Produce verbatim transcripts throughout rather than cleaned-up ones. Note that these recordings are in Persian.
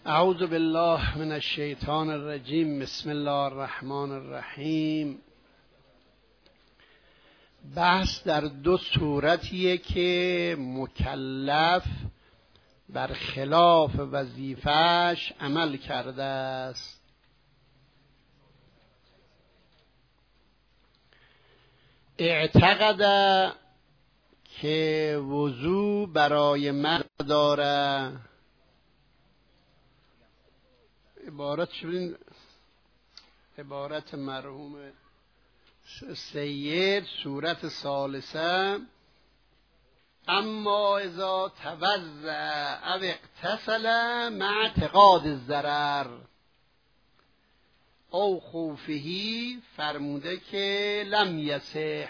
اعوذ بالله من الشیطان الرجیم. بسم الله الرحمن الرحیم. بحث در دو صورتیه که مکلف بر خلاف وظیفه‌اش عمل کرده است. اعتقد که وضو برای مرد داره. عبارت شدین عبارت مرحوم سید صورت ثالثه: اما اذا توضأ او اغتسل مع اعتقاد الضرر او خوفه، فرموده که لم یصح.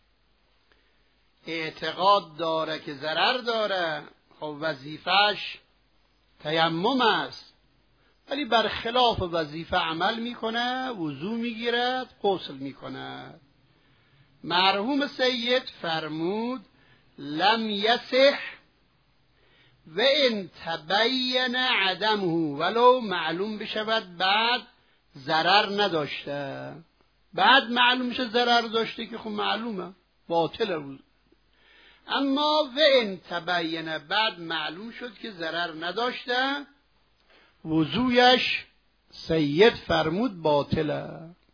اعتقاد داره که ضرر داره، خب وظیفهش تیمم است، ولی بر خلاف وظیفه عمل میکنه، وضو میگیرد، غسل میکنه. مرحوم سید فرمود لم یصح و ان تبین عدمه، ولو معلوم بشود بعد ضرر نداشته. بعد معلوم شه ضرر داشته که خب معلومه باطله وضو. اما و ان تبین، بعد معلوم شد که ضرر نداشته، وضویش سید فرمود باطله.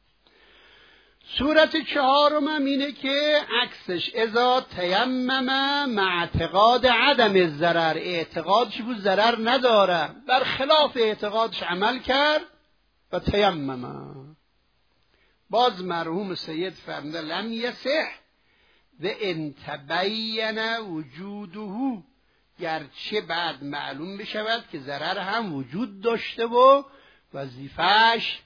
صورت چهارم هم اینه که عکسش: اذا تیمم مع اعتقاد عدم الضرر، اعتقادش بود ضرر نداره، بر خلاف اعتقادش عمل کرد و تیمم. باز مرحوم سید فرموده لم یصح و ان تبین وجوده، گرچه بعد معلوم بشود که ضرر هم وجود داشته و وظیفهش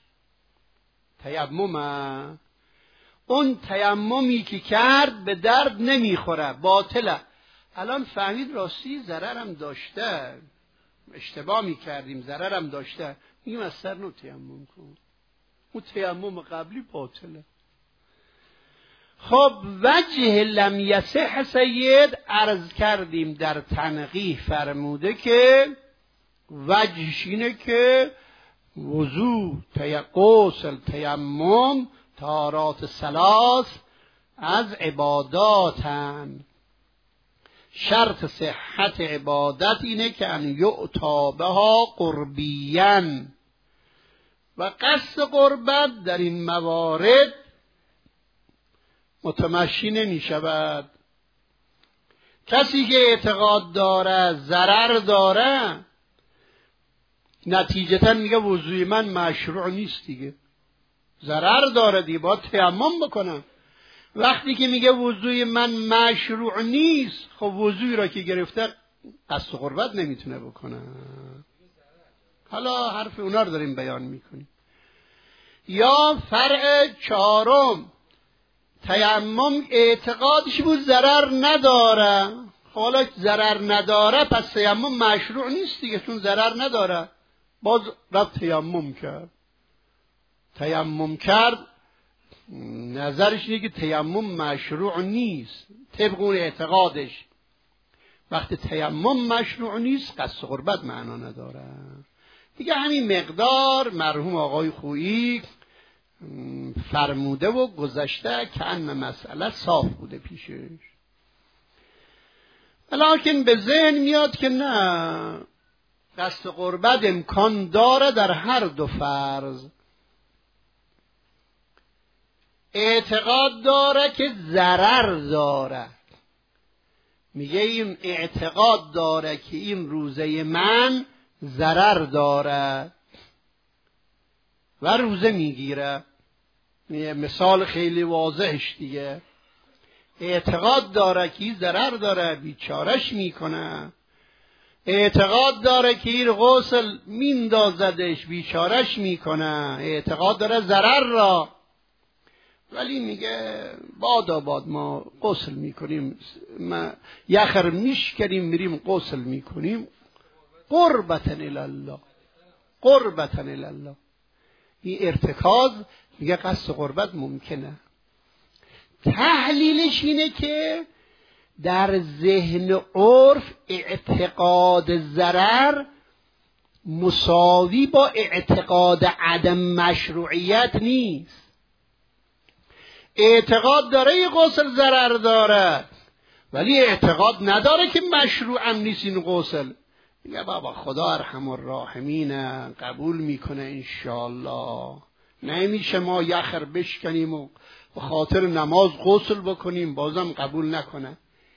تیممه. اون تیممی که کرد به درد نمیخوره، باطله. الان فهمید راستی ضرر هم داشته، اشتباه میکردیم، ضرر هم داشته، میگیم از سر نو تیمم کن. اون تیمم قبلی باطله. خب وجه لم یصح سید عرض کردیم در تنقیح، فرموده که وجهش اینه که وضو، غسل، تیمم طهارات ثلاث از عباداتن. شرط صحت عبادت اینه که ان یؤتی بها قربیاً، و قصد قربت در این موارد متمشی نمی شود. کسی که اعتقاد داره ضرر داره، نتیجتا میگه وضوی من مشروع نیست دیگه، ضرر داره دیگه، باید تیمم بکنم. وقتی که میگه وضوی من مشروع نیست، خب وضوی را که گرفته قصد قربت نمیتونه بکنه. حالا حرف اونا رو داریم بیان میکنیم. یا فرع چهارم، تیمم اعتقادش بود ضرر نداره. حالا ضرر نداره پس تیمم مشروع نیست دیگه، چون ضرر نداره. باز رفت تیمم کرد. تیمم کرد، نظرش اینه که تیمم مشروع نیست طبق اون اعتقادش. وقتی تیمم مشروع نیست قصد قربت معنا نداره دیگه. همین مقدار مرحوم آقای خویی فرموده و گذشته که ان مسئله صاف بوده پیشش. ولیکن به ذهن میاد که نه، قصد قربت امکان داره در هر دو فرض. اعتقاد داره که ضرر داره، میگه این اعتقاد داره که این روزه من ضرر داره و روزه میگیره. مثال خیلی واضحش دیگه. اعتقاد داره که این ضرر داره، بیچارش میکنه. اعتقاد داره که این غسل میندازدش، بیچارش میکنه. اعتقاد داره ضرر را، ولی میگه بادا باد ما غسل میکنیم، ما یخر میشکنیم میریم غسل میکنیم قربتن الله، قربتن الله. این ارتکاز میگه قصد قربت ممکنه. تحلیلش اینه که در ذهن عرف اعتقاد ضرر مساوی با اعتقاد عدم مشروعیت نیست. اعتقاد داره این غسل ضرر داره، ولی اعتقاد نداره که مشروع هم نیست این غسل. میگه بابا خدا ارحم الراحمینه، قبول میکنه انشاءالله. نمیشه ما یخر بشکنیم و به خاطر نماز غسل بکنیم بازم قبول نکنه.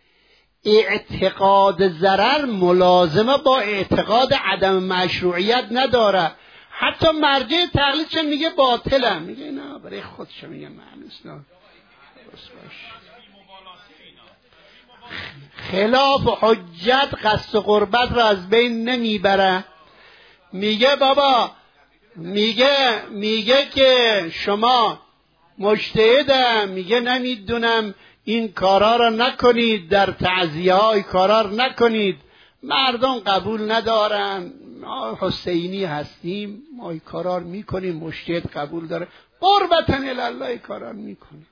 اعتقاد ضرر ملازمه با اعتقاد عدم مشروعیت نداره. حتی مرجع تقلیدش میگه باطله، میگه نه برای خودش میگه معنیست نه. خلاف حجت قصد قربت را از بین نمیبره. میگه بابا میگه میگه که شما مجتهدم، میگه نمیدونم این کارا را نکنید، در تعزیه های کارا را نکنید، مردم قبول ندارن، ما حسینی هستیم ما این کارا را میکنیم، مجتهد قبول داره، قربتاً الله این کارا را میکنیم.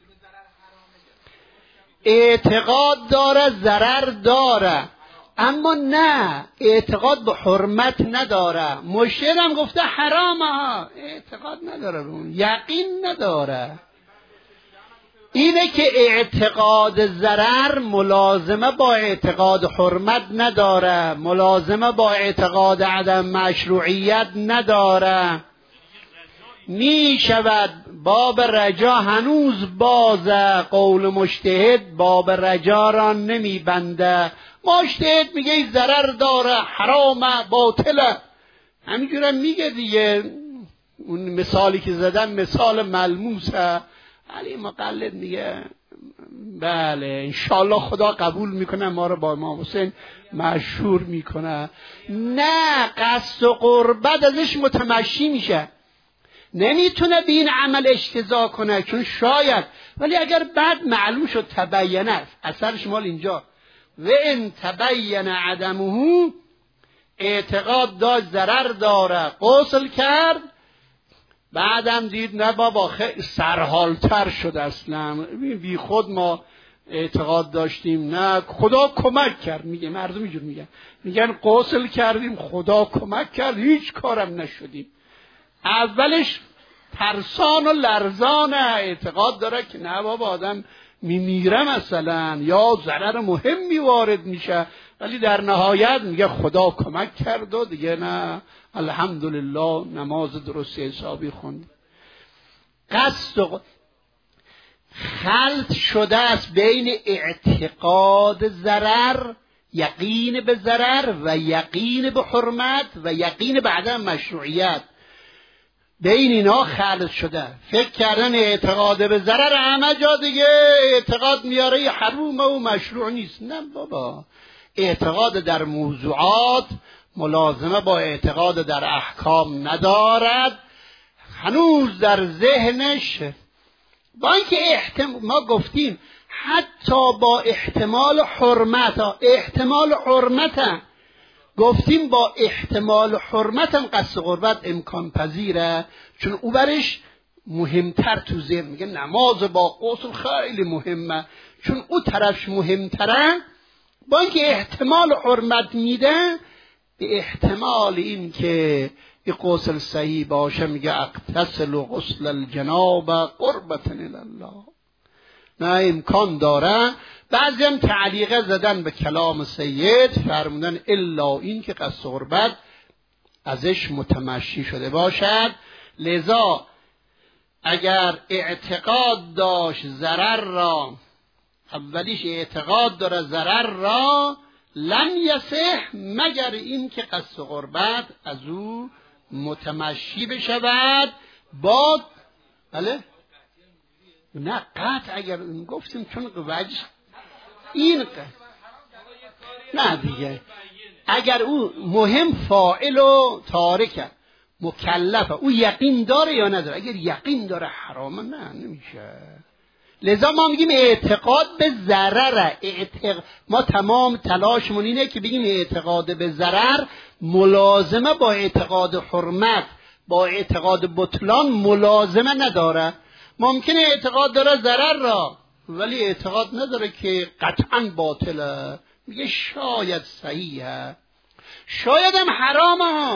اعتقاد داره ضرر داره، اما نه اعتقاد به حرمت نداره. مجتهد هم گفته حرامه ها، اعتقاد نداره، اون یقین نداره. اینه که اعتقاد ضرر ملازمه با اعتقاد حرمت نداره، ملازمه با اعتقاد عدم مشروعیت نداره. می شود باب رجا هنوز بازه، قول مجتهد باب رجا را نمی بنده. مجتهد میگه این ضرر داره، حرامه، باطله، همینجورم میگه دیگه. اون مثالی که زدن مثال ملموسه، علی مقلد میگه بله انشالله خدا قبول میکنه، ما رو با امام حسین مشهور میکنه. نه، قصد و قربت ازش متمشی میشه، نمیتونه به این عمل اجتزا کنه چون شاید، ولی اگر بعد معلوم شد تبینه، اثرش مال اینجا و ان تبین عدمه، اعتقاد داشت ضرر داره، غسل کرد، بعدم دید نه بابا خیلی سرحالتر شد، اصلا بی خود ما اعتقاد داشتیم، نه خدا کمک کرد. میگه مردم اینجور میگن، میگن غسل کردیم خدا کمک کرد هیچ کارم نشدیم. اولش ترسان و لرزان اعتقاد داره که نه بابا آدم میمیره مثلا یا ضرر مهمی وارد میشه، ولی در نهایت میگه خدا کمک کرد و دیگه نه الحمدلله نماز درست حسابی خوند. قصد و خلط شده است بین اعتقاد ضرر، یقین به ضرر و یقین به حرمت و یقین به عدم مشروعیت. بین اینا خلط شده، فکر کردن اعتقاد به ضرر همه جا دیگه اعتقاد میاره حرومه و مشروع نیست. نه بابا، اعتقاد در موضوعات ملازمه با اعتقاد در احکام ندارد. هنوز در ذهنش با اینکه احتمال ما گفتیم حتی با احتمال حرمت، احتمال حرمت گفتیم با احتمال حرمت هم قصد قربت امکان پذیره، چون او برش مهمتر تو ذهن میگه نماز با غسل خیلی مهمه، چون او طرفش مهمتره. با اینکه احتمال حرمت میده، به احتمال این که این غسل صحیح باشه میگه اغتسل و غسل الجناب قربة الله، نه امکان داره. بعضی هم تعلیقه زدن به کلام سید، فرمودن الا این که قصد قربت ازش متمشی شده باشد. لذا اگر اعتقاد داشت ضرر را، اولیش اعتقاد داره ضرر را، لم یصح مگر این که قصد قربت از او متمشی بشود. با بله نه قطع اگر گفتیم چون وجه این قطع. نه دیگه اگر او مهم فاعل و تارکه مکلفه، او یقین داره یا نداره؟ اگر یقین داره حرامه نه نمیشه. لذا ما میگیم اعتقاد به ضرر. اعتق... ما تمام تلاشمون اینه که بگیم اعتقاد به ضرر ملازمه با اعتقاد حرمت، با اعتقاد بطلان ملازمه نداره. ممکنه اعتقاد داره ضرر را، ولی اعتقاد نداره که قطعا باطله، میگه شاید صحیحه، شاید هم حرامه ها،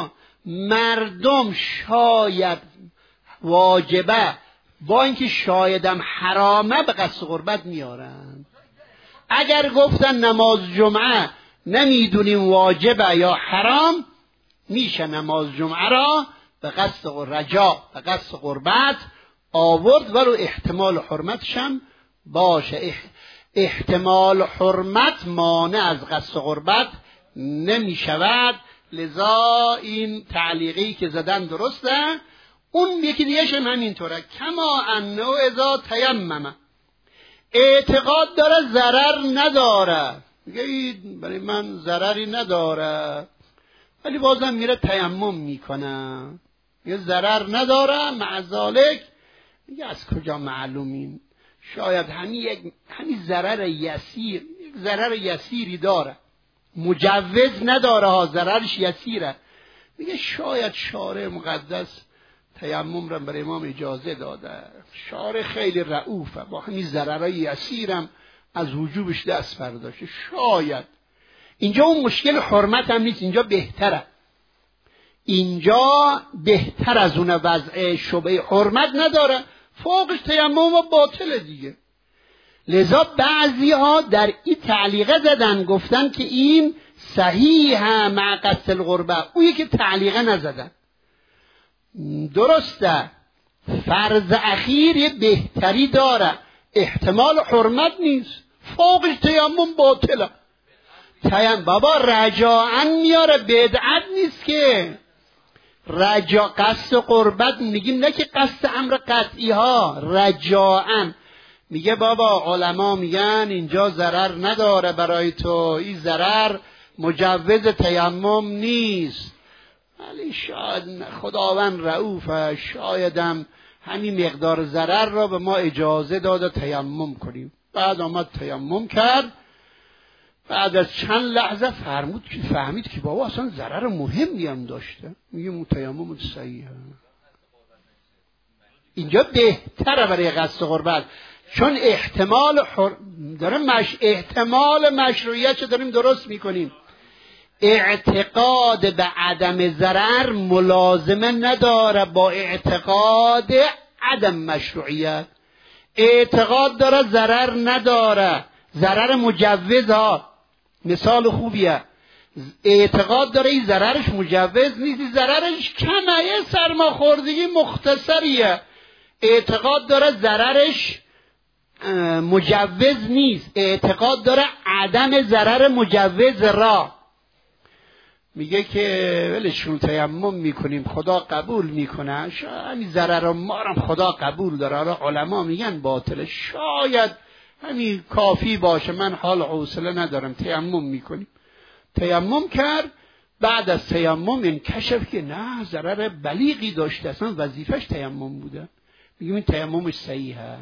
مردم شاید واجبه با اینکه شایدم حرامه به قصد قربت میارن. اگر گفتن نماز جمعه نمیدونیم واجبه یا حرام، میشه نماز جمعه را به قصد رجا به قصد قربت آورد، ولو احتمال حرمتش هم باشه. احتمال حرمت مانع از قصد قربت نمی شود. لذا این تعلیقی که زدن درسته. اون یکی دیگهش هم همینطوره. کما انه اذا تیمم، اعتقاد داره ضرر نداره، میگه برای من ضرری نداره، ولی بازم میره تیمم میکنه، یه ضرر نداره. مع ذالک میگه از کجا معلومین؟ شاید همین یک همین ضرر یسیر، یک ضرر یسیری داره، مجوز نداره ها، ضررش یسیره. میگه شاید شارع مقدس تیمم را برای امام اجازه داده، شارع خیلی رؤوفه، با همین ضررهای یسیرم از وجوبش دست برداشته. شاید اینجا اون مشکل حرمت هم نیست، اینجا بهتره، اینجا بهتر از اون وضع شبه حرمت نداره، فوقش تیمم باطله دیگه. لذا بعضی ها در این تعلیقه زدن، گفتن که این صحیحه مع قصد القربه. اون که تعلیقه نزدن درسته، فرض اخیر یه بهتری داره، احتمال حرمت نیست، فوقش تیمم باطله. تیمم بابا رجاعن میاره، بدعت نیست که. رجا قصد قربت میگیم نه که قصد امر قطعی ها، رجاعن میگه بابا علما میگن اینجا ضرر نداره برای تو، این ضرر مجوز تیمم نیست، ولی شاید خداوند رؤوفه، شایدم همین مقدار ضرر را به ما اجازه داده تیمم کنیم. بعد آمد تیمم کرد، بعد از چند لحظه فرمود که فهمید که بابا اصلا ضرر مهمی هم داشته، میگه اون تیمم صحیحه. اینجا بهتره برای قصد قربت، چون احتمال حر... داره مش... احتمال مشروعیت چه داریم درست میکنیم. اعتقاد به عدم ضرر ملازمه نداره با اعتقاد عدم مشروعیت. اعتقاد داره ضرر نداره، ضرر مجوز ها، مثال خوبیه. اعتقاد داره این ضررش مجوز نیست، ضررش کمه، یه سرماخوردگی مختصریه. اعتقاد داره ضررش مجوز نیست، اعتقاد داره عدم ضرر مجوز را. میگه که ولشون تیمم میکنیم خدا قبول میکنه، شاید ضرر ما هم خدا قبول داره. علما میگن باطله، شاید همین کافی باشه، من حال حوصله ندارم، تیمم میکنیم. تیمم کرد، بعد از تیمم انکشف که نه ضرر بلیغی داشته، اصلا وظیفش تیمم بوده. میگیم این تیممش صحیحه.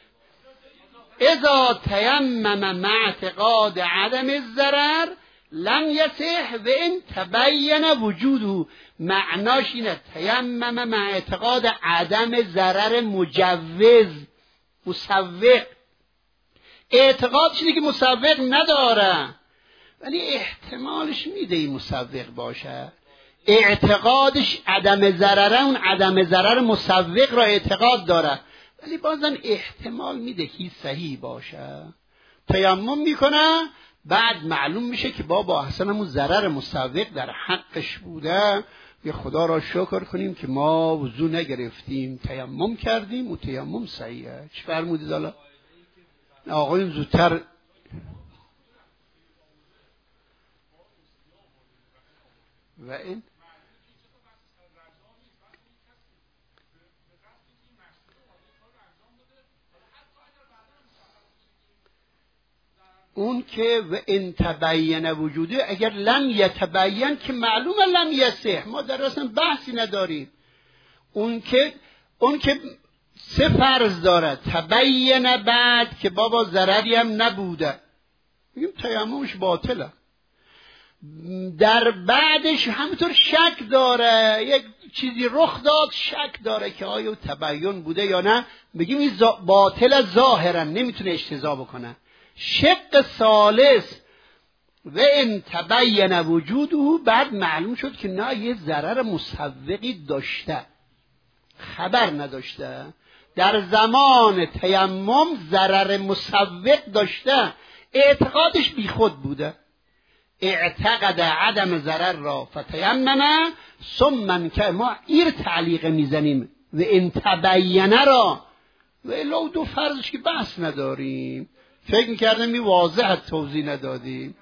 اذا تیمم مع اعتقاد عدم الضرر لم یصح و ان تبین وجوده. معناش اینه تیمم مع اعتقاد عدم ضرر مجوز مسوق. اعتقادش اینه که مسوق نداره، ولی احتمالش میده این مسوق باشه. اعتقادش عدم ضرره، اون عدم ضرر مسوق را اعتقاد داره، ولی بازم احتمال میده که صحیح باشه. تیمم میکنه، بعد معلوم میشه که بابا اصلا همون ضرر مسوق در حقش بوده، یه خدا را شکر کنیم که ما وضو نگرفتیم، تیمم کردیم و تیمم صحیحه. چی فرمودید حالا؟ آقایون زودتر و این اون که و ان تبین وجوده، اگر لم یتبین که معلومه لم یصح، ما در اصلا بحثی نداریم. اون که اون که سه فرض داره، تبین بعد که بابا ضرری هم نبوده، میگیم تیممش باطله. در بعدش همینطور شک داره، یک چیزی رخ داد شک داره که آیا تبین بوده یا نه، میگیم این باطل ظاهرا، نمیتونه اجتزا بکنه. شق ثالث و ان تبین وجوده، بعد معلوم شد که نه یه ضرر مسوقی داشته، خبر نداشته، در زمان تیمم ضرر مسوق داشته، اعتقادش بیخود بوده، اعتقد عدم ضرر را فتیمم ثم که ما ایر تعلیق میزنیم و ان تبینه را و الا دو فرضش که بحث نداریم، فکر میکردم می واضح توضیح ندادیم.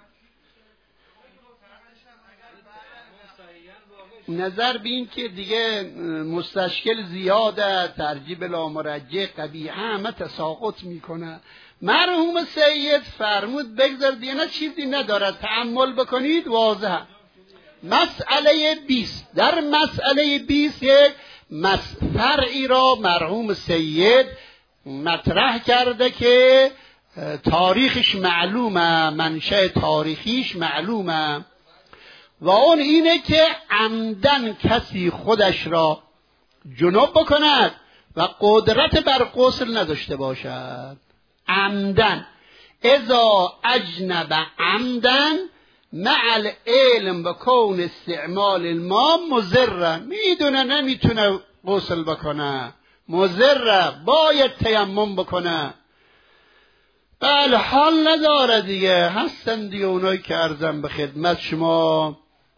نظر بین که دیگه مستشکل زیاده، ترجیب لامرجع قبیحه همه تساقط میکنه. مرحوم سید فرمود بگذار دیگه نه چیزی نداره، تأمل بکنید واضحه. مسئله بیست، در مسئله بیست یک فرعی را مرحوم سید مطرح کرده که تاریخش معلومه، منشأ تاریخیش معلومه، و اون اینه که عمدن کسی خودش را جنوب بکند و قدرت بر غسل نداشته باشد. عمدن اذا اجنب عمدن مع العلم و کون استعمال الماء مضر، میدونه نمیتونه غسل بکنه، مضر، باید تیمم بکنه. بله حال نداره دیگه، هستن دیگه اونایی که عرضم به خدمت شما،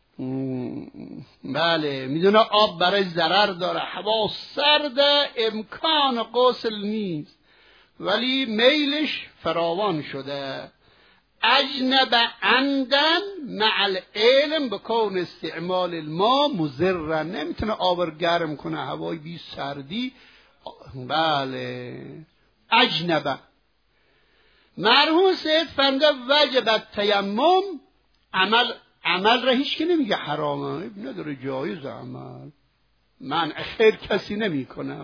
بله میدونه آب برای ضرر داره، هوا سرده، امکان غسل نیست، ولی میلش فراوان شده. اجنب عمدن مع العلم بکون استعمال الماء مضر، نمیتونه آب گرم کنه، هوای بی سردی. بله اجنب. مرحوم سید فرموده وجب تیمم، عمل عمل را هیچ که نمیگه حرامه، نداره، جایز عمل، منع خیر کسی نمیکنه.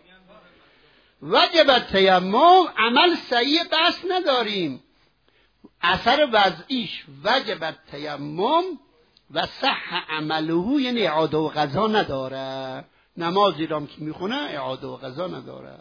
وجب تیمم، عمل صحیح بس نداریم، اثر وضعیش وجب تیمم و صح عمله، یعنی اعاده و قضا نداره، نمازی رام که میخونه اعاده و قضا نداره.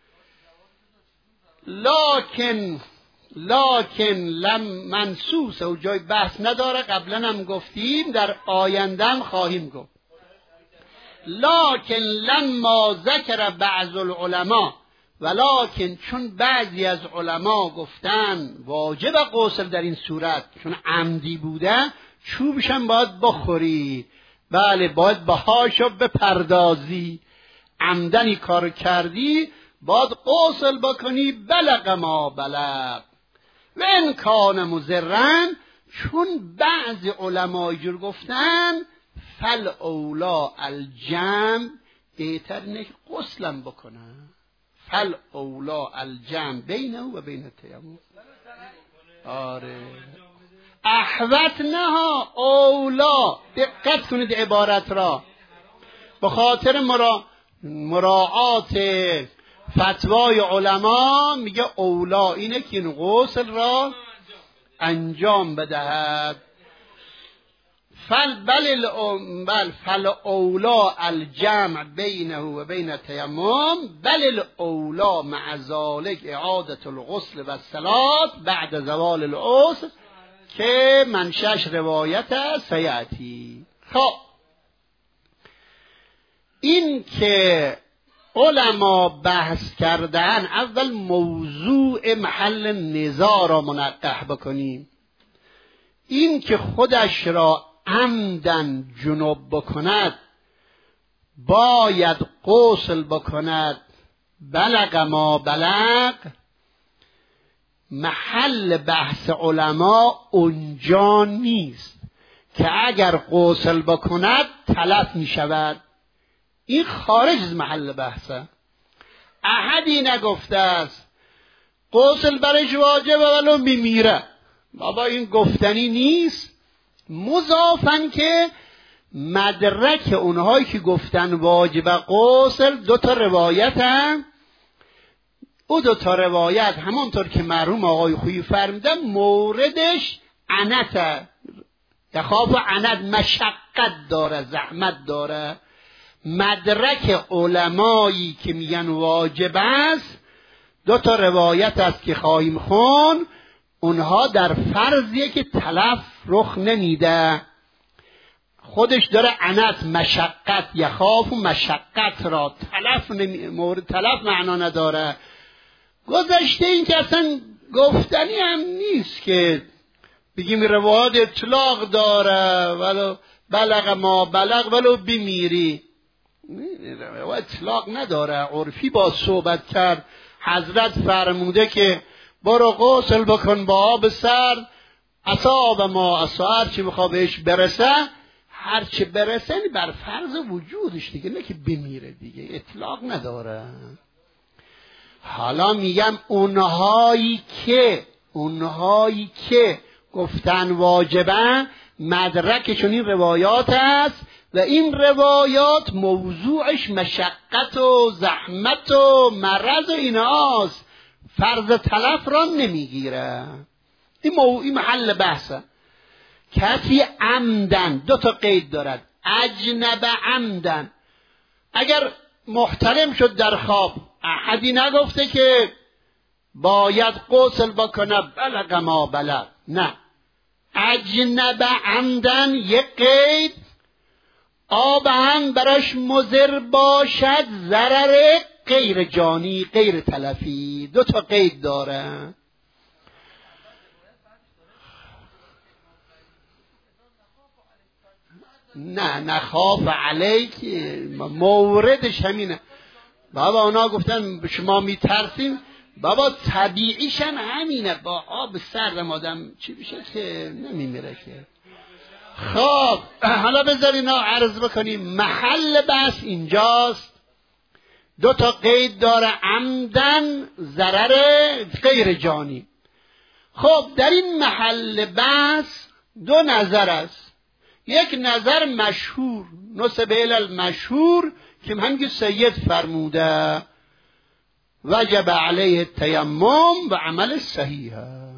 لکن لکن لم منسوس و جای بحث نداره، قبلا هم گفتیم، در آینده هم خواهیم گفت. لکن لما ذکر بعض العلماء، ولکن چون بعضی از علما گفتن واجب غسل در این صورت، چون عمدی بوده، چوبشم باید بخوری، بله باید بهاشو بپردازی، عمدنی کار کردی باید غسل بکنی، بلغ ما بلغ. و ان کان مضرن، چون بعضی علما جور گفتن، فل اولا الجمع، بهتر اینه که غسلم بکنه، فل اولا الجمع بینه و بین تیمم. آره احوت نه اولا، دقت کنید عبارت را، به خاطر مرا... مراعات فتوای علما میگه اولا اینه که این غسل را انجام بدهد. فل بل بل فل اولا الجمع بینه و بین تیمم، بل الاولا مع ذلک اعاده الغسل و الصلاه بعد زوال العسر، که منشأش روایت سیاتی. خب این که علما بحث کردن، اول موضوع محل نزاع را منقح بکنیم. این که خودش را عمدن جنوب بکند باید غسل بکند، بلغ ما بلغ، محل بحث علما اونجا نیست که اگر غسل بکند تلف می شود، این خارج از محل بحثه. احدی نگفته است غسل برش واجبه ولو میمیره، بابا این گفتنی نیست. مضافن که مدرک اونهایی که گفتن واجب غسل دو تا روایت هم، او دو تا روایت همونطور که مرحوم آقای خویی فرمودن موردش عنت، یخاف عنت، مشقت داره، زحمت داره. مدرک علمایی که میگن واجب است دو تا روایت است که خواهیم خون، اونها در فرضیه که تلف رخ نمیده، خودش داره عنت مشقت یخاف و مشقت را تلف نمی... مورد تلف معنا نداره. گذشته این که اصلا گفتنی هم نیست که بگیم روایات اطلاق داره ولو بلغ ما بلغ ولو بمیری، روایات اطلاق نداره. عرفی با صحبت کرد، حضرت فرموده که برو غسل بکن با آب سرد، اصاب ما اصاب، هرچی بخواه بهش برسه هرچی برسه بر فرض وجودش دیگه، نه که بمیره دیگه، اطلاق نداره. حالا میگم اونهایی که اونهایی که گفتن واجبه مدرکشون این روایات است و این روایات موضوعش مشقت و زحمت و مرض و ایناست، فرض تلف را نمیگیره. این, مو... این محل بحثه. کسی عمدن دو تا قید دارد، اجنب عمدن، اگر محترم شد در خواب، احدی نگفته که باید غسل بکنه بلغ ما بلغ، نه، اجنب عمدن یک قید، آب هم براش مضر باشد، ضرر غیر جانی غیر تلفی، دو تا قید داره. نه نخاف علیک موردش همینه بابا. اونا گفتن شما میترسیم بابا، طبیعیش هم همینه، با آب سرد آدم چی بشه که نمیمیره که. خب حالا بذارین اینا عرض بکنیم. محل بحث اینجاست، دو تا قید داره، عمدن ضرر غیر جانی. خب در این محل بحث دو نظر است. یک نظر مشهور نسبه الی المشهور که همین سید فرموده وجب علیه التیمم و عمل صحیح.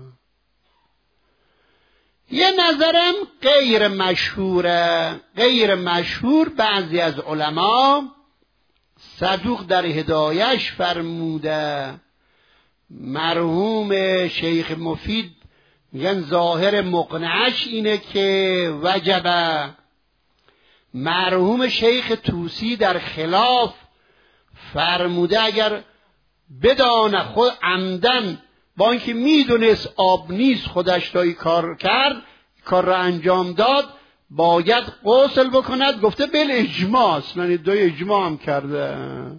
یه نظرم غیر مشهوره. غیر مشهور بعضی از علما صدوق در هدایش فرموده، مرحوم شیخ مفید میگن ظاهر مقنعش اینه که وجبه. مرحوم شیخ طوسی در خلاف فرموده اگر بدانه خود عمدن با اینکه میدونست آب نیست خودش دایی کار کرد، کار را انجام داد، باید غسل بکند. گفته بل اجماع، یعنی دوی اجماع هم کرده.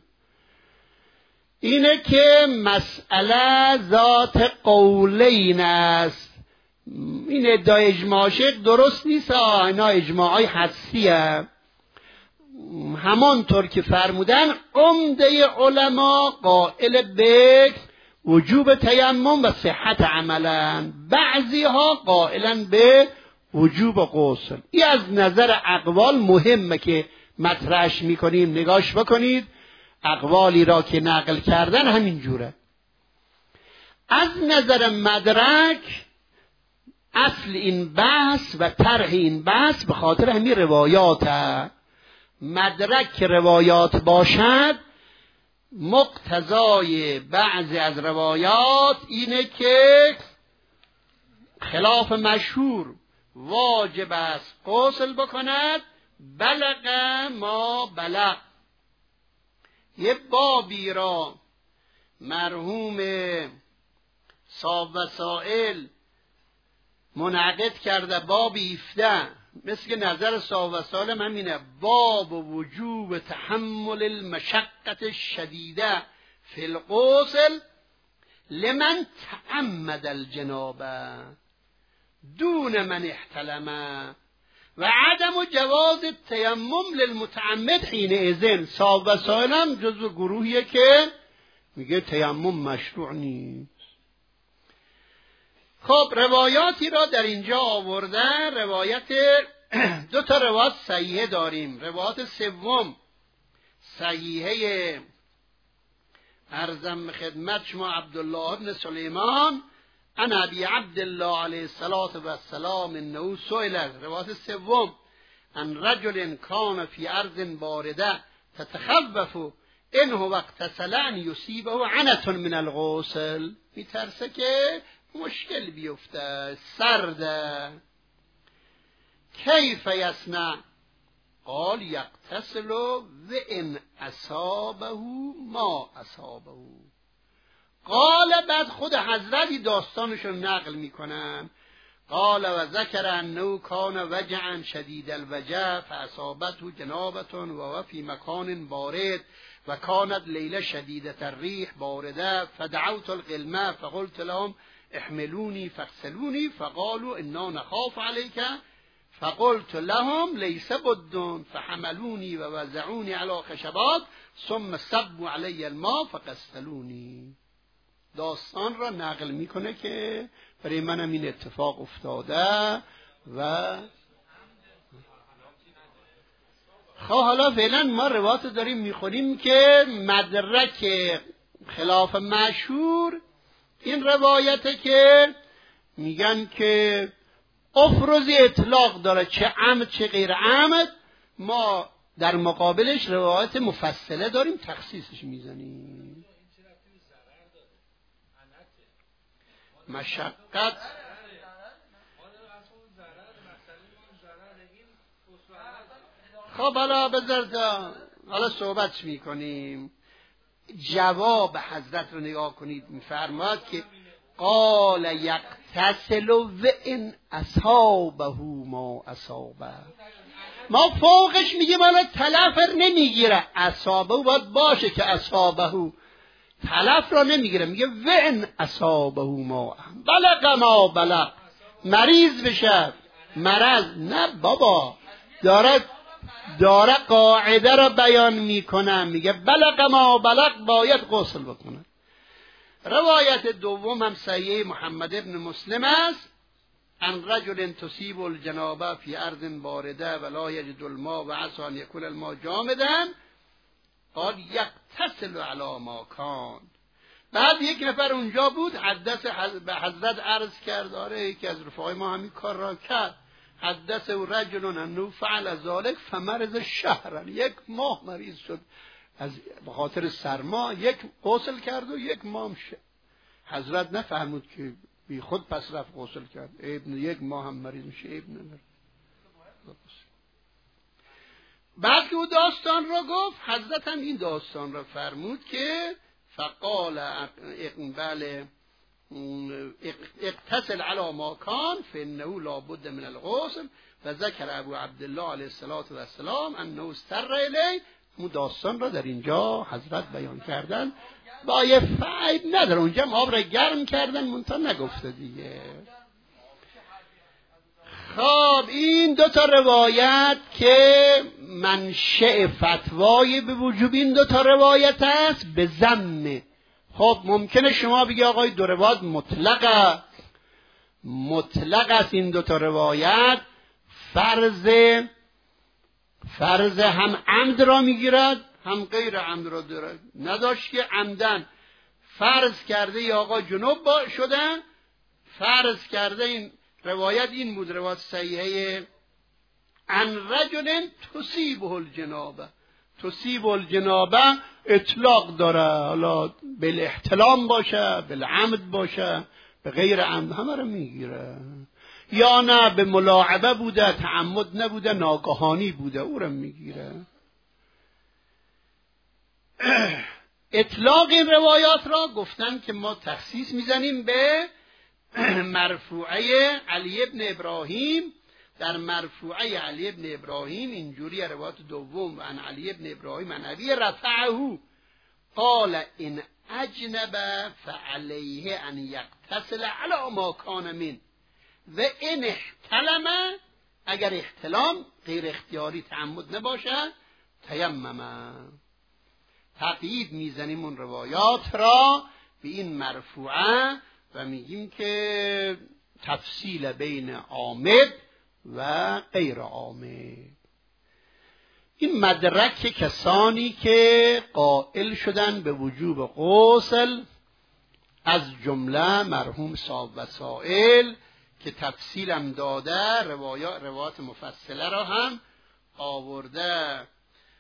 اینه که مسئله ذات قولین است. این ادعای اجماع شیخ درست نیست، اینا اجماعای حدسیه. همانطور که فرمودن عمده علما قائل به وجوب تیمم و صحت عملا، بعضی ها قائلن به وجوب غسل. این از نظر اقوال مهمه که مطرحش میکنیم، نگاش بکنید. اقوالی را که نقل کردن همین جوره. از نظر مدرک اصل این بحث و طرح این بحث به خاطر همین روایاته. مدرک که روایات باشد، مقتضای بعضی از روایات اینه که خلاف مشهور واجب است غسل بکند بلغ ما بلغ. یه بابی را مرحوم صاحب وسائل منعقد کرده، باب هفده، مثل که نظر صاحب وسائل همینه، باب وجوب تحمل المشقت الشدیده فی الغسل لمن تعمد الجنابه دون من احتلم و عدم جواز التیمم للمتعمد حین اذن. صاحب وسائل هم جزو گروهیه که میگه تیمم مشروع نیست. خب روایاتی را در اینجا آورده. روایت دو تا روایت صحیحه داریم. روایت سوم صحیحه ارزم خدمت شما عبدالله بن سلیمان عن ابی عبدالله علیه الصلاة والسلام انه سئل. روایت سوم عن رجل کان فی ارض بارده تتخوف انه وقت اغتسل ان یصیبه عنة من الغسل. میترسه که مشکل بیفته، سرده. کیف یصنع؟ قال یغتسل و ان اصابه ما اصابه. قال بعد خود حضرتی داستانش رو نقل میکنن. قال و ذکر انه کان وجعا شدید الوجع فاصابته جنابه و هو فی مکان بارد و کانت لیله شدیده الریح بارده فدعوت الغلمه فقلت لهم احملوني فاغسلوني فقالوا انا نخاف عليك فقلت لهم ليس بد فحملوني ووزعوني على خشبات ثم صبوا علي الماء فغسلوني. داستان را نقل میکنه که برای منم این اتفاق افتاده. و خب حالا فعلا ما روایت داریم میخونیم که مدرک خلاف مشهور این روایته که میگن که افروز اطلاق داره، چه عمد چه غیر عمد. ما در مقابلش روایت مفصله داریم تخصیصش میزنیم. مشقت خب حالا بذارد حالا صحبت میکنیم. جواب حضرت رو نگاه کنید، میفرماد که قال یغتسل و ان اصابه ما اصابه. ما فوقش میگیم حالا تلف نمیگیره، اصابه باید باشه که اصابه تلف را نمیگیره، میگه و ان اصابه ما بلغ ما بلغ، مریض بشه مرض. نه بابا، داره داره قاعده را بیان میکنه، میگه بلغ ما بلغ باید غسل بکنه. روایت دوم هم صحیح محمد ابن مسلم است. ان رجل تصیب الجنابه فی ارض بارده ولا یجد الماء و عسى ان یکون الماء جامدا قال یغتسل علی ما کان. بعد یک نفر اونجا بود، حدث به حضرت عرض کرد آره یکی از رفقای ما همین کار را کرد. حدث رجل انه فعل ذلك فمرض شهرا، یک ماه مریض شد از به خاطر سرما، یک غسل کرد و یک ماه شه. حضرت نفهمود که بی خود پس رفت غسل کرد، ابن یک ماه هم مریض میشه ابن نر. بعد که او داستان را گفت، حضرت هم این داستان را فرمود که فقال اقبال اغتسل علی ما کان فانه لا بد من الغسل و ذکر ابو عبدالله علیه السلام انه استر الیه. اون داستان را در اینجا حضرت بیان کردن، با یه فاید نداره، اونجا آب را گرم کردن منتها نگفته دیگه. خب این دو تا روایت که منشأ فتوای به وجوب این دو تا روایت است به ضمن. خب ممکنه شما بگی آقای دو روایت مطلقه، مطلق است این دو تا روایت، فرض فرض هم عمد را میگیرد هم غیر عمد را دارد. نداشت که عمدن فرض کرده یا آقا جنوب با شدن، فرض کرده این روایت این بود، روایت صحیحه ان رجل تصیبه الجنابه. تصیب الجنابه اطلاق داره، حالا بالاحتلام باشه بالعمد باشه به غیر عمد همه رو میگیره، یا نه به ملاعبه بوده تعمد نبوده ناگهانی بوده او رو میگیره. اطلاق این روایات را گفتن که ما تخصیص میزنیم به مرفوعه علی ابن ابراهیم. در مرفوعه علی ابن ابراهیم اینجوری روایت دوم عن علی ابن ابراهیم عن ابی رفعه قال ان اجنب فعليه ان یغتسل علی ما کان من و ان احتلم، اگر احتلام غیر اختیاری تعمد نباشه تیمم. تقیید میزنیم اون روایات را به این مرفوعه و میگیم که تفصیل بین عامد و غیر عامد. این مدرک کسانی که قائل شدن به وجوب غسل از جمله مرحوم صاحب وسائل که تفصیلم داده، روایات روایات مفصله را هم آورده.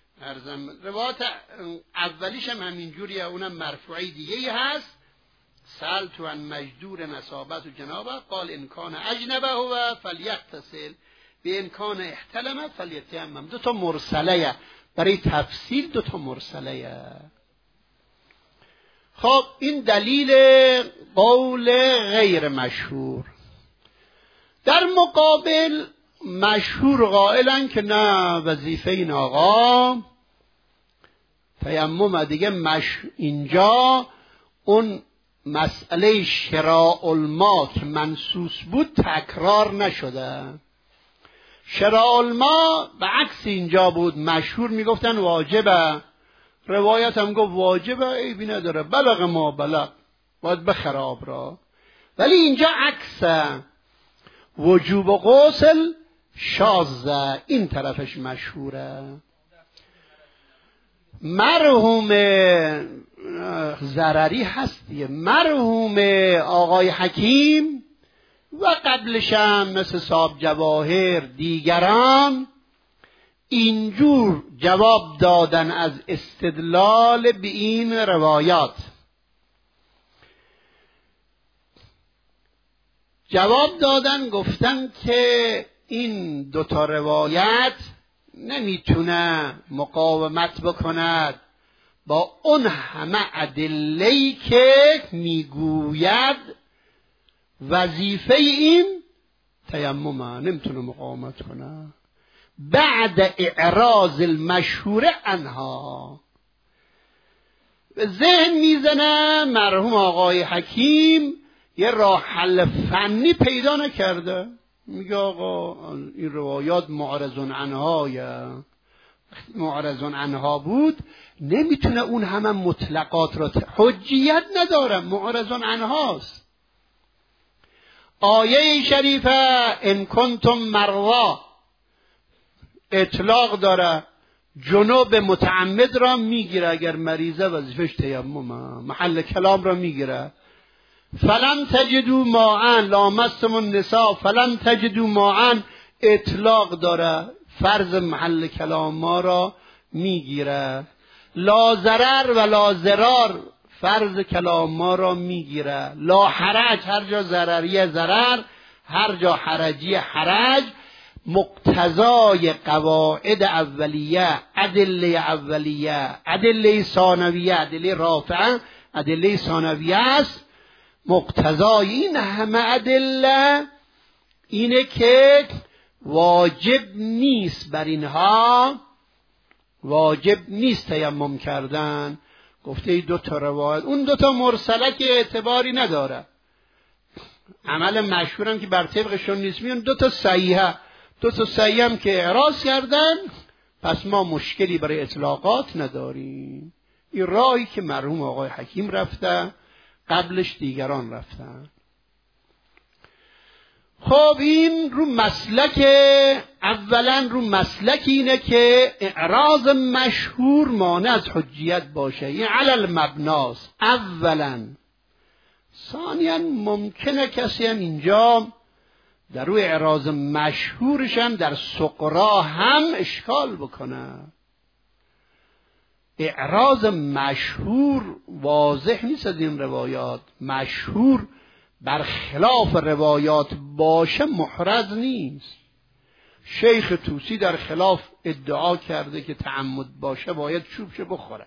ارزم روایات اولیش هم همینجوریه، اونم مرفوعی دیگه هست. سألت عن مجدور نصابت و جنابه قال ان کان اجنبه هو فلیغتسل به ان کان احتلم فلیتیمم. دو تا مرسله برای تفصیل، دو تا مرسله. خب این دلیل قول غیر مشهور. در مقابل مشهور قائلن که نه، وظیفه این آقا تیمم دیگه. مش اینجا اون مسئله شراء الماء که منصوص بود تکرار نشده. شراء الماء به عکس اینجا بود، مشهور میگفتن واجبه، روایت هم گفت واجبه، عیبی نداره، بلغ ما بلغ، باید بخره آب را. ولی اینجا عکسه، وجوب غسل شاذه، این طرفش مشهوره. مرحوم ضرری هست دیگه، مرحوم آقای حکیم و قبلش هم مثل صاحب جواهر دیگران اینجور جواب دادن از استدلال به این روایات. جواب دادن گفتن که این دوتا روایت نمیتونه مقاومت بکند با اون همه ادله‌ای که میگوید وظیفه این تیممه، نمیتونه مقاومت کنه بعد اعراض المشهور عنها. به ذهن میزنه مرحوم آقای حکیم یه راه حل فنی پیدا نکرده، میگه آقا این روایات معرضون عنها، یا معرضون عنها بود نمیتونه اون همه مطلقات را ت... حجیت نداره، معرضون عنهاست. آیه شریفه ان کنتم مرضی اطلاق داره، جنوب متعمد را میگیره، اگر مریضه وظیفش تیممه، محل کلام را میگیره. فلم تجدوا ماء لامستم النساء فلم تجدوا ماء اطلاق داره، فرض محل کلام ما را میگیره. لا ضرر و لا ضرار فرض کلام ما را میگیره. لا حرج، هر جا ضرریه ضرر، هر جا حرجی حرج. مقتضای قواعد اولیه، ادله اولیه، ادله ثانویه، ادله رافعه، ادله ثانویه است. مقتضای این همه ادله اینه که واجب نیست بر اینها، واجب نیست تیمم کردن. گفته دو تا روایت، اون دو تا مرسله که اعتباری نداره، عمل مشهورم که بر طبقشون نیست، میون دو تا صحیحه، دو تا صحیح هم که اعراض کردن، پس ما مشکلی برای اطلاقات نداریم. این راهی که مرحوم آقای حکیم رفته، قبلش دیگران رفتن. خب این رو مسلک، اولا رو مسلک اینه که اعراض مشهور مانع از حجیت باشه، این علل مبناست اولا. ثانیا ممکنه کسی هم اینجا در روی اعراض مشهورش هم در سقرا هم اشکال بکنه. اعراض مشهور واضح نیست از این روایات، مشهور برخلاف روایات باشه محرز نیست. شیخ طوسی در خلاف ادعا کرده که تعمد باشه باید چوبش بخوره.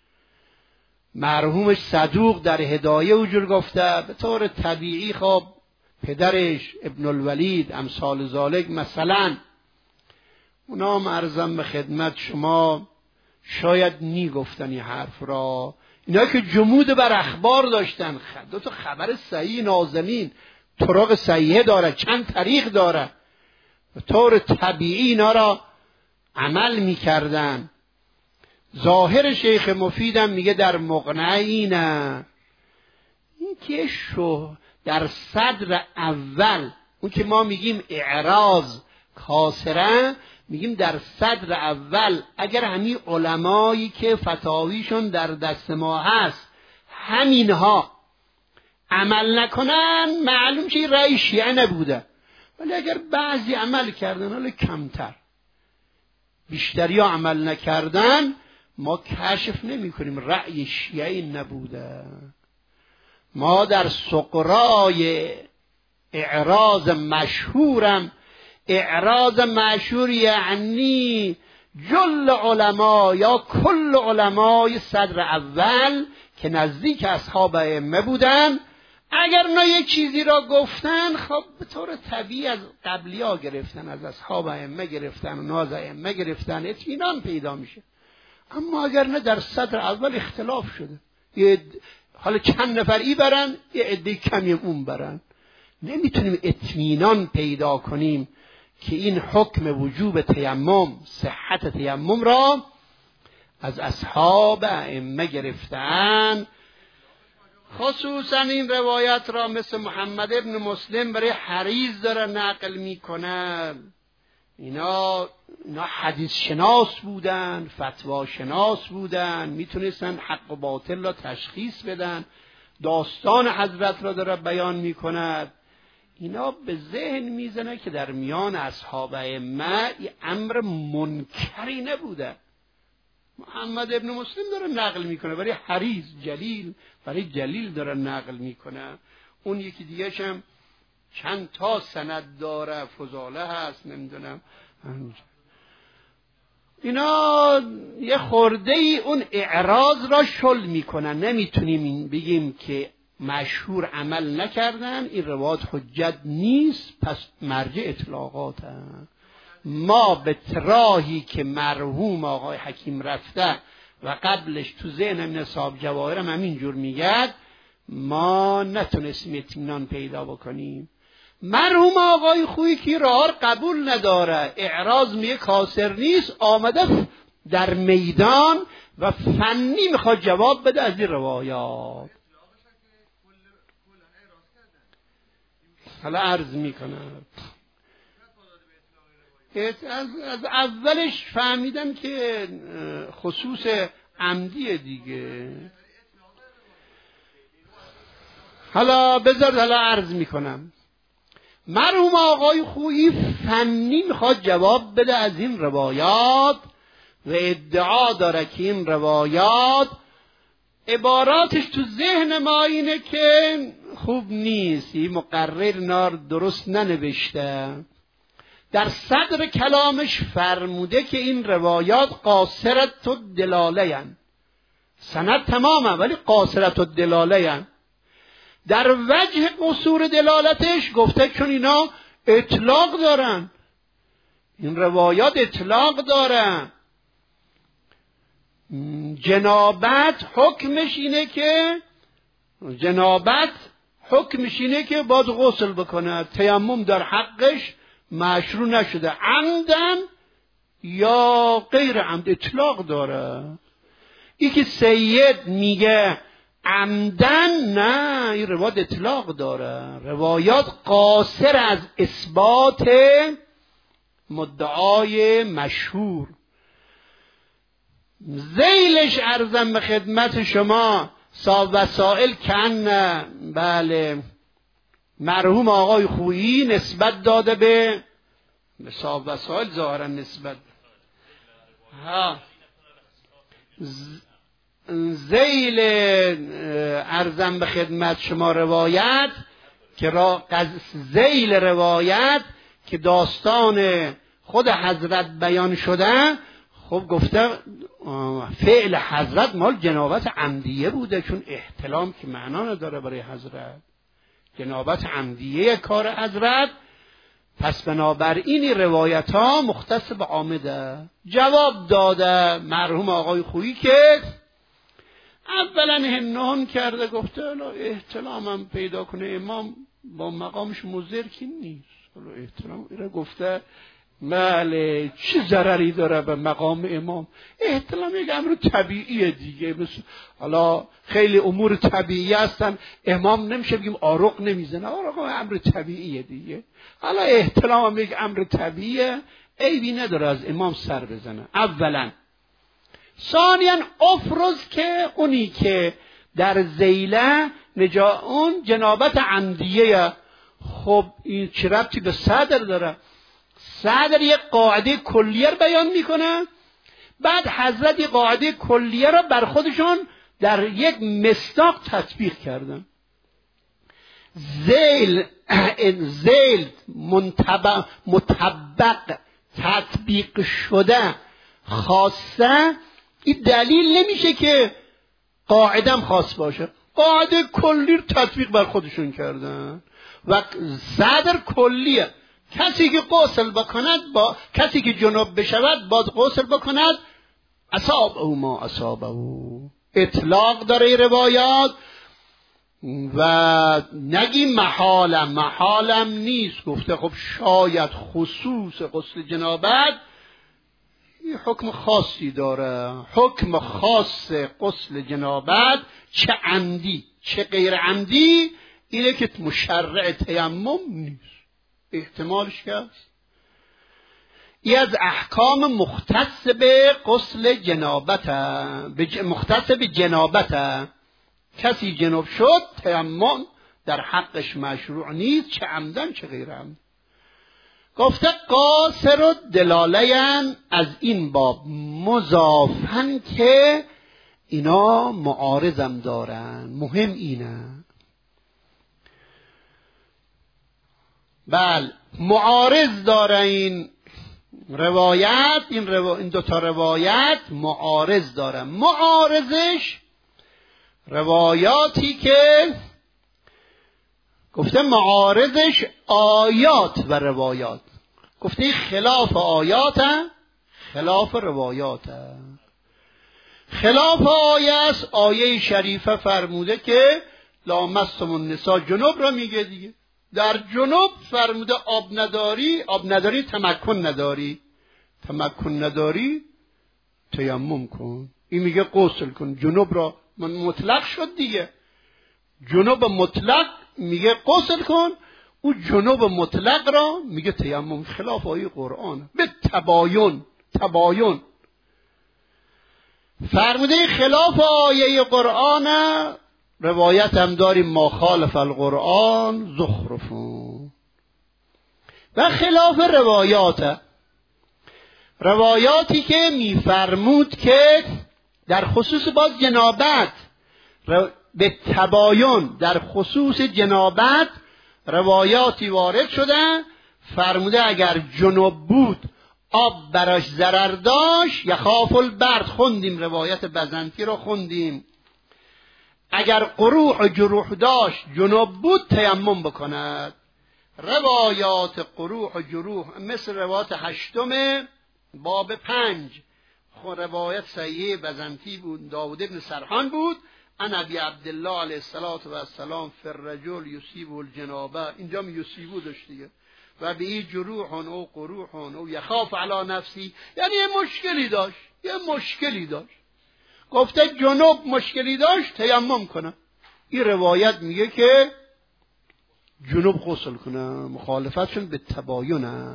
مرحومش صدوق در هدایه اجور گفته به طور طبیعی خب پدرش ابن الولید امثال ذالک مثلا، اونا هم عرضم به خدمت شما شاید نی گفتن این حرف را، اینا که جمود بر اخبار داشتن، دو تا خبر صحیح نازنین طرق صحیحه داره، چند طریق داره، به طور طبیعی اینا را عمل میکردن. ظاهر شیخ مفیدم میگه در مقنعه اینه، این که شو در صدر اول، اون که ما میگیم اعراض کاسره، میگیم در صدر اول اگر همین علمایی که فتاویشون در دست ما هست همینها عمل نکنن، معلوم چه رأی شیعه نبوده. ولی اگر بعضی عمل کردن، حالا کمتر، بیشتری ها عمل نکردن، ما کشف نمی کنیم رأی شیعه نبوده. ما در سقرای اعراض مشهورم، اعراض مشهور یعنی جل علما یا کل علمای صدر اول که نزدیک اصحاب ائمه بودن، اگر نه یک چیزی را گفتن خب به طور طبیعی از قبلی ها گرفتن، از اصحاب ائمه گرفتن و ناز ائمه گرفتن، اطمینان پیدا میشه. اما اگر نه در صدر اول اختلاف شده، یه حالا چند نفر ای برن، یه عده کمی اون برن، نمیتونیم اطمینان پیدا کنیم که این حکم وجوب تیمم، صحت تیمم را از اصحاب ائمه گرفتن. خصوصا این روایت را مثل محمد ابن مسلم برای حریز داره نقل میکنه. اینا اینا حدیث شناس بودن، فتوا شناس بودن، میتونستن حق و باطل را تشخیص بدن. داستان حضرت را داره بیان میکند. اینا به ذهن میزنه که در میان اصحاب ائمه این امر منکری نبوده. محمد ابن مسلم داره نقل میکنه برای حریز جلیل، برای جلیل داره نقل میکنه. اون یکی دیگه هم چند تا سند داره، فضاله هست، نمیدونم. اینا یه خورده ای اون اعراض را شل میکنن. نمیتونیم بگیم که مشهور عمل نکردن، این روایت حجت نیست، پس مرجع اطلاقات هم. ما به تراهی که مرحوم آقای حکیم رفته و قبلش تو ذهن من صاحب جواهرم همینجور میگد، ما نتونستیم اطمینان پیدا بکنیم. مرحوم آقای خویی که راه قبول نداره، اعراض میگه کاسر نیست، آمده در میدان و فنی میخواد جواب بده از این روایات. حالا عرض میکنم از اولش فهمیدم که خصوص عمدیه دیگه. حالا بذار حالا عرض میکنم. مرحوم آقای خویی فنی میخواد جواب بده از این روایات و ادعا داره که این روایات عباراتش تو ذهن ما اینه که خوب نیست، این مقرر نار درست ننوشته. در صدر کلامش فرموده که این روایات قاصرت الدلاله هن، سند تمامه ولی قاصرت الدلاله هن. در وجه قصور دلالتش گفته چون اینا اطلاق دارن، این روایات اطلاق دارن. جنابت حکمش اینه که جنابت حکمش اینه که باید غسل بکنه، تیمم در حقش مشروع نشده، عمدن یا غیر عمد اطلاق داره. ای که سید میگه عمدن، نه، این روایت اطلاق داره. روایات قاصر از اثبات مدعای مشهور. ذیلش عرضم به خدمت شما صاحب وسائل کنه، بله، مرحوم آقای خویی نسبت داده به به صاحب وسائل، ظاهرا نسبت ها ذیل عرضم به خدمت شما روایت که را ذیل روایت که داستان خود حضرت بیان شده. خب گفته فعل حضرت مال جنابت عمدیه بوده، چون احتلام که معنا نداره برای حضرت، جنابت عمدیه کار حضرت. پس بنابراین روایت ها مختص به عامده. جواب داده مرحوم آقای خویی که اولا هنهان کرده، گفته احتلام هم پیدا کنه امام با مقامش مضر که نیست. احترام ایره گفته بله، چه ضرری داره به مقام امام؟ احترام یک امر طبیعیه دیگه. مثل حالا خیلی امور طبیعی هستن، امام نمیشه بگیم آرق نمیزنه، آرق امر طبیعیه دیگه. حالا احترام هم یک امر طبیعیه، عیبی نداره از امام سر بزنه. اولا. ثانیاً افرض که اونی که در ذیله نجا اون جنابت عمدیه، خب این چه ربطی به صدر داره؟ صدر یک قاعده کلیه بیان میکنه، بعد حضرت یک قاعده کلیه را بر خودشون در یک مصداق تطبیق کردن. ذیل ذیل منطبق مطبق تطبیق شده خاصه، این دلیل نمیشه که قاعده هم خاص باشه. قاعده کلی رو تطبیق بر خودشون کردن و صدر کلیه. کسی که غسل بکند با کسی که جنوب بشود باید غسل بکند اصابه ما اصابه. اطلاق داره روایات و نگی محالم محالم نیست. گفته خب شاید خصوص غسل جنابت یه حکم خاصی داره. حکم خاص غسل جنابت چه عمدی چه غیر عمدی اینه که مشرع تیمم نیست. احتمالش که هست. این از احکام مختص به غسل جنابت، مختص به جنابت. کسی جنوب شد تیمم در حقش مشروع نیست، چه عمدن چه غیر عمد. گفته قاصر و دلاله‌اند از این باب مضافن که اینا معارضم دارن. مهم اینه. بله معارض داره این روایت، این, رو... این دوتا روایت معارض داره. معارضش روایاتی که گفته معارضش آیات و روایات. گفته خلاف آیات خلاف روایات. خلاف آیه است. آیه شریفه فرموده که لامستم النساء جنوب را میگه دیگه. در جنوب فرموده آب نداری، آب نداری تمکن نداری، تمکن نداری تیمم کن. این میگه غسل کن. جنوب را من مطلق شد دیگه. جنوب مطلق میگه غسل کن، او جنوب مطلق را میگه تیمم. خلاف آیه قرآن به تباین. تباین فرموده خلاف آیه قرآن. روایت هم داریم ما خالف القرآن زخرفون. و خلاف روایات، روایاتی که میفرمود که در خصوص باز جنابت به تباین در خصوص جنابت روایاتی وارد شده. فرموده اگر جنوب بود آب براش ضرر داشت یخاف البرد. خوندیم روایت بزنطی رو خوندیم. اگر قروح و جروح داشت جنوب بود تیمم بکند. روایات قروح و جروح مثل روایت هشتم باب پنج خود روایت صحیح بزنطی بود، داود ابن سرحان بود. ان ابی عبدالله علیه السلام فی الرجل یصیبه الجنابه. اینجا می یصیبه داشت دیگه. و به این جروح او قروح او یخاف علی نفسی، یعنی یه مشکلی داشت، یه مشکلی داشت. گفته جنوب مشکلی داشت تیمم کنه. این روایت میگه که جنوب غسل کنه. مخالفتشون به تباینه.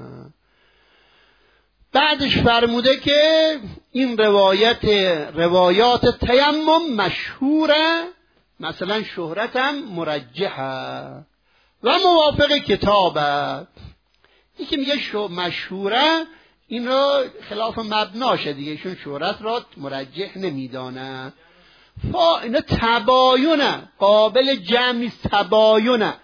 بعدش فرموده که این روایت روایات تیمم مشهوره، مثلا شهرتم مرجحه و موافق کتابه. این که میگه شو مشهوره این رو خلاف مبناشه دیگه، چون شهرت را مرجح نمیدانه. فا اینا تباینه، قابل جمع نیست. تباینه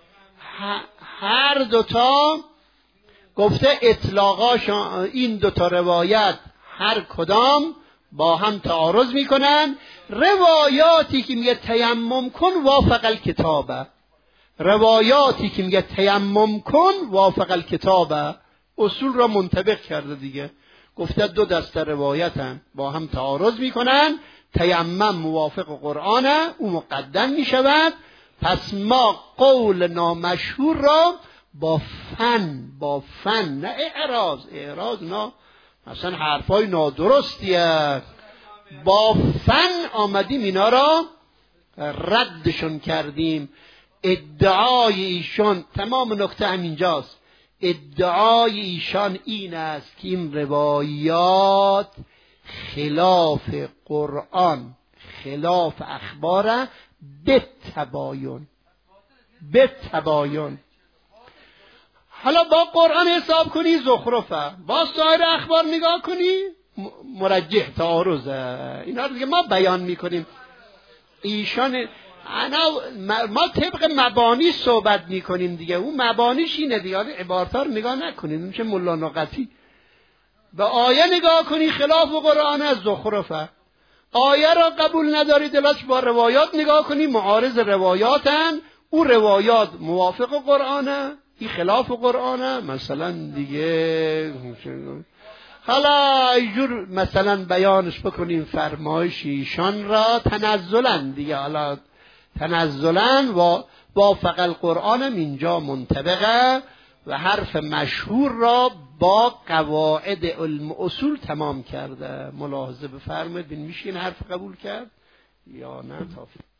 هر دوتا گفته اطلاقاش این دوتا روایت هر کدام با هم تعارض میکنن. روایاتی که میگه تیمم کن وافق الکتابه، روایاتی که میگه تیمم کن وافق الکتابه. اصول را منطبق کرده دیگه. گفته دو دسته روایتن با هم تعارض میکنن. تیمم موافق قرآنه، او مقدم میشود. پس ما قول نامشهور را با فن با فن نه اعراض اعراض نه مثلا حرفای نادرستیه، با فن آمدیم اینا را ردشون کردیم. ادعای ایشان تمام نکته همینجاست. ادعای ایشان این است که این روایات خلاف قرآن خلاف اخباره به تباین به تباین. حالا با قرآن حساب کنی زخرفه، با سایر اخبار نگاه کنی مرجح تعارضه. اینا رو دیگه ما بیان میکنیم. ایشان انا ما طبق مبانی صحبت میکنیم دیگه. اون مبانیش اینه دیگه، عبارتا رو نگاه نکنید میشه مولا نقطی. به آیه نگاه کنی خلاف قرآن از زخرفه، آیه را قبول نداری دلش با روایات نگاه کنی معارض روایاتن، او روایات موافق قرآنه این خلاف قرآنه مثلا دیگه. حالا اینجور مثلا بیانش بکنیم فرمایش ایشان را تنزلا دیگه، حالا تنزلا و وافق القرآن اینجا منطبقه و حرف مشهور را با قواعد علم اصول تمام کرده. ملاحظه بفرمایید، میشه این حرف قبول کرد یا نه؟ تافی